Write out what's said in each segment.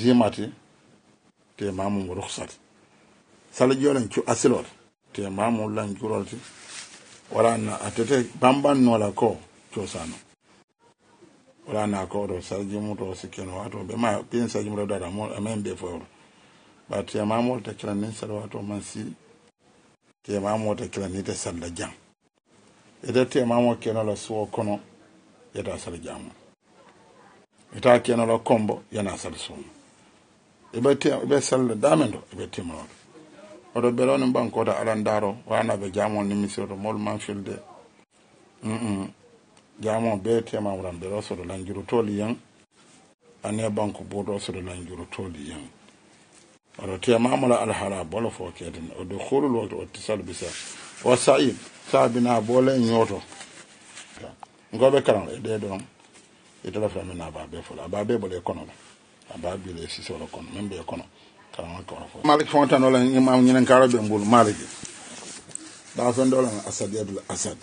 dimati te mamu rukhsat sala jolen ci asilor te mamu lan jurolti wala na atete bamban nola ko cosano wala na ko do salji muto sikeno wato be ma pin salji muto dara mo amen be fo ba te mamu te kala nin sala wato man si te mamu te kala ni te salla jam ede te mamu keno la so kono yata sala jam ita keno la kombo yana sala so ibe salla damendo ibe timo odo beloni banko da alandaro wana be jamon ni misoro mol man filde jamon be tema wuran be roso do lanjuru toli yan ane banko bodo so do lanjuru toli yan odo tema mala alhala bolo fo kedin odo khulul waqt ittisal bisa wa sa'id sabina bole nyoto ngobe karam e de don e de la famina ba be fola ba be bole kono ba bi le si solo kono membe kono malik fontan wala imam ñinen karo be mbul malik da fen dolan asadiyadul asad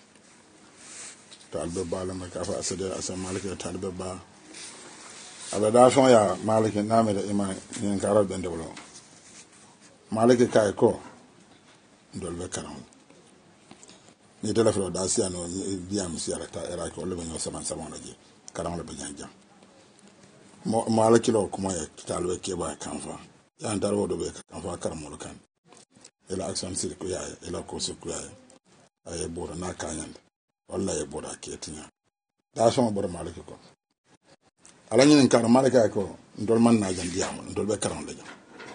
talbe bala ma ka fa asadiyadul asad malik talbe ba ala da fon ya malik name da imam ñinen karo be ndewlo malik kay ko ndol be karam ni telefon da siano diam siara ta era ko le benyo saban saban laje karam le benyan jam malik lo kuma ya talbe ke ba kan fa yan darwo do be kan fa karamol kan ila action sir ko yaaya ila ko sir ko yaaya ay bora na kanyan wallahi bora ketinya da so bora malaki ko ala nyin kan malaka ko ndol man na jan diam ndol be karam la jam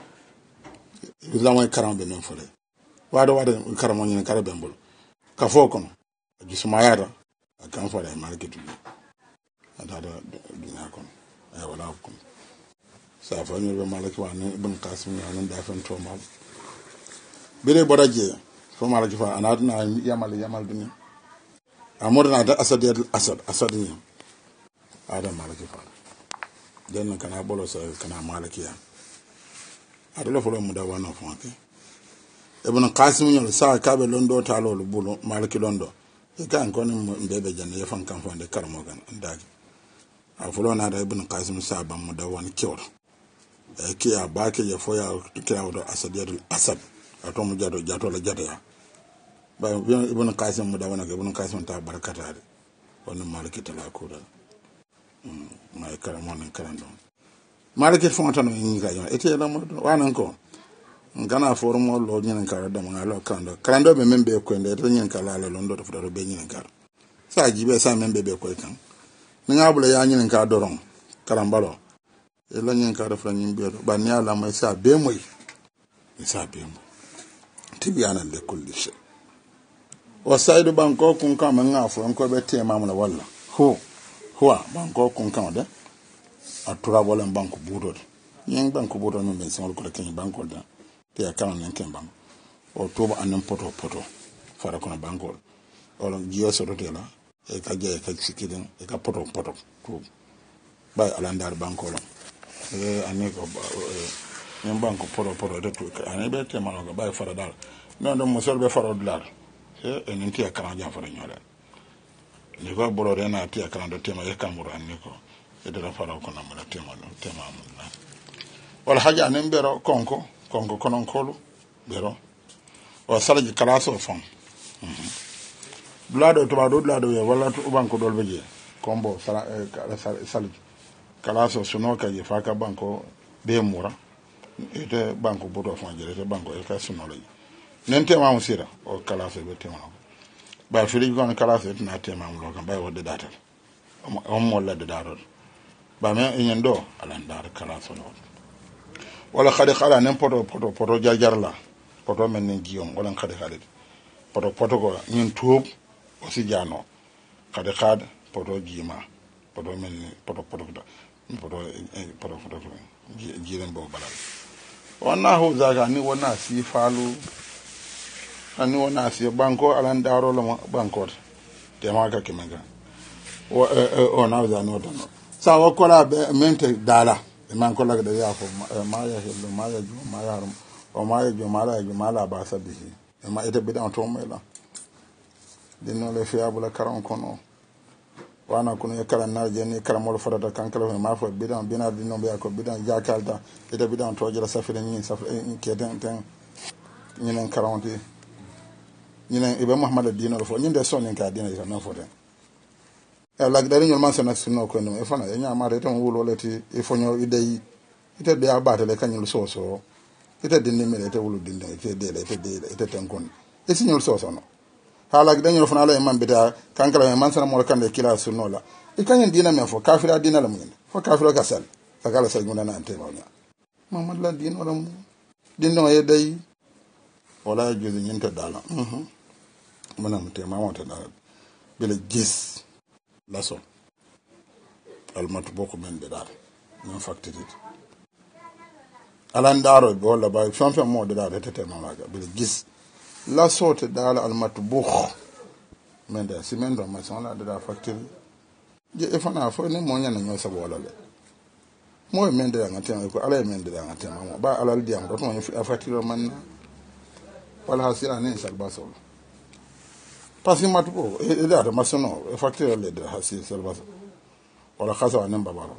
bizamay karam be men fole wado karam nyin karam be mbol ka fo ko gisuma yara kan fa da malaki tu ada dunya ko ay wala ko safani be malaki wa ne ibn qasim ya nan da fan to mal bire bodaje fo malaki fa anadna yamal dunya amorna da asad ni adam malaki fa den kana bolo sa kana malaki ya adolo fo mu da wana fo ke ibn qasim yo sa ka be londo talo lu bulu malaki londo e kan ko ni mbebe janne ya fan kan fa de karmo gan andaki a fo na da ibn qasim sa ban mu da wani kyoro ke ya bake ya foya kira wato asadiyadul asad ato mu jato la jata ya ba ibn qasim mu da wana ibn qasim ta barakata da wannan maliki ta la ko da mai karamo nan karando maliki fonta no yin ga ite la mo wanan ko ngana forum lo nyen kara da mo ngalo karando be membe ko ende to nyen kala la londo to fodoro be nyen kara sa jibe sa membe be ko kan ngabula ya nyen kara doron karambalo ela nyen ka refra nyin biero ba ni ala mai sa be moy sa be mo tibiana le kullishe wa saidu banko kun ka man ngafo en ko be tema mun walla huwa banko kun ka da atura wala banko budo nyen banko budo no ben sen ko ken banko da te ya kan nyen ken banko o toba anan poto fara ko banko o jiyo so do la e ka je ka sikiden e ka poto to bay alandar banko la ane ko en banko poro de to ane be te mano ga bay fara dal non do mo solbe faro dollar en nti akran jam fara nyola ni ko bolo rena ti akran do tema e kamuro ane ko e de la faro ko na mala tema mun wala haja ane bero konko konon kolu bero o salaji kalaso fon dollar to ba do dollar do wala to banko dolbe je kombo salaji kalaso suno ka je faka banko be mura ite banko bodo fa jere te banko e ka suno lay nente ma musira o kalaso be tema ba fili gon kalaso na tema mo kan bay wodde data o mo la de daro ba me nyendo ala ndar kalaso no wala khade khala nem poto jajarla poto men ne giom wala khade poto ko nyin tuub o si jano khade poto jima poto men poto jiren bo balal wana ho zaga ni wana si falu ani wana si banko alan daro la banko te ma ka kemenga o na za no to sa wa kola be mente dala e man kola da ya fo ma ya hello ma ya ju ma ya rum o ma ya ju ma la ba sabihi e ma ite bidan to mela dinno le fiabula karon kono wana kuno e kala na jeni kala mo farata kan kala ma fo bidan bina dino be ko bidan jakalta ida bidan to jara safire ni safire ke den ten ñinen karawti ñinen ibe muhammad dino fo ñinde sonin ka dina ya na fo den e lag dari ñol man sana sino ko no e fana e ñama de tan wulo leti e fo ño idey ite de abata le kanyul soso ite dinni mele ite wulu dinne ite de ite ten kon e signol soso no hala gi dañu fana la imam bida kankala man sana mo kan de kila sunno la e kanyen dina me fo kafira dina la mun fo kafira ka sal takala sal ngona nan te bawnya mamad la din wala dinno e day wala juzu nyinta dala manam te mamata dala bele gis la so al matbuq men be dal non factory alan daro be wala ba fon mo de dal tete mamaga bele gis la sorte dala al matbuq men de simendo ma son la de la factory je e fana fo ne mo nyana nyo sabo wala le mo men de ngate ko ala men de ngate ma ba alal diam do mo fi factory man wala hasira ne sal baso parce que matbuq e da ma sono e factory le de hasira sal baso wala khasa anan babaro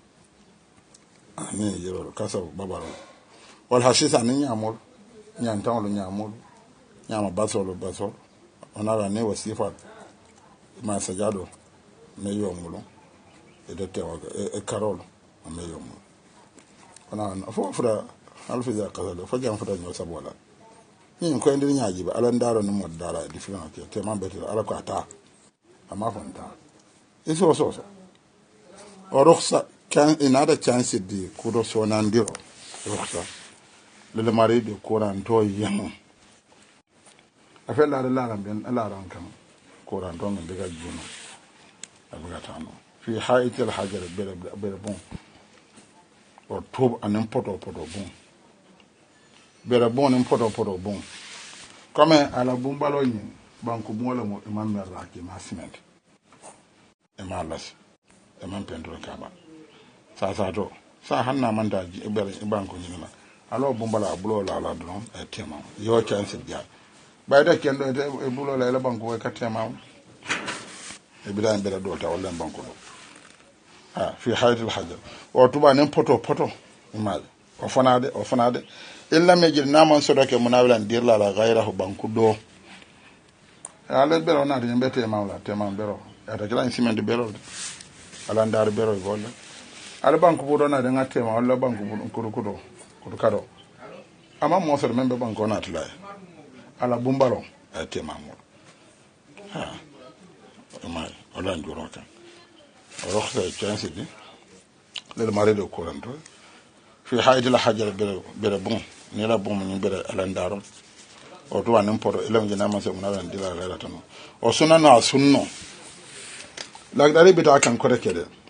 ani yero kasa babaro wal hashisa anan nyamol nyantan lo nyamol nyama basolo baso onara ne wasifa ma sajado me yomulo e de tewa e karolo me yomulo ona fo fura alfi za kala fo jam fota nyo sabola ni ko ndi nyaaji ba alan daro no mod dara di fina ke te man betel ala ko ata ama fonta iso so o rukhsa kan inada chance di kudo sonandiro rukhsa le mari de courant to yemo afel la ben ala ran kam courant to ngam daga juno abuga tano fi haitil hajar bere bon o tob anen poto bon bere bon en poto bon comme ala bumbalo ni banku mola mo imam merla ki ma ciment e ma las e man pentro kaba sa to sa hanna man da bere banku ni na alo bumbala bulo la don e tema yo chance dia bayda kendo e bulo la banku ka tema e bidan bere do ta wala banku do fi haitil hajar o tuba nen poto imal o fanade illa mejir naman sodoke munawilan dirla la ghayrahu banku do ala bero na de mbete mawla temam bero ata kala ciment bero ala ndar bero golle ala banku budo na de ngatema wala banku budo kudo kado ama mo so membe banku na tula ala bumbalo temam imal wala nduro kan roxta chance di le mari de courant fi haid la hajar bere bon ni la bon ni bere alandaro o to anen poro elam jina ma se munawen dila la tan o sunna na sunno la dari bita kan kore kede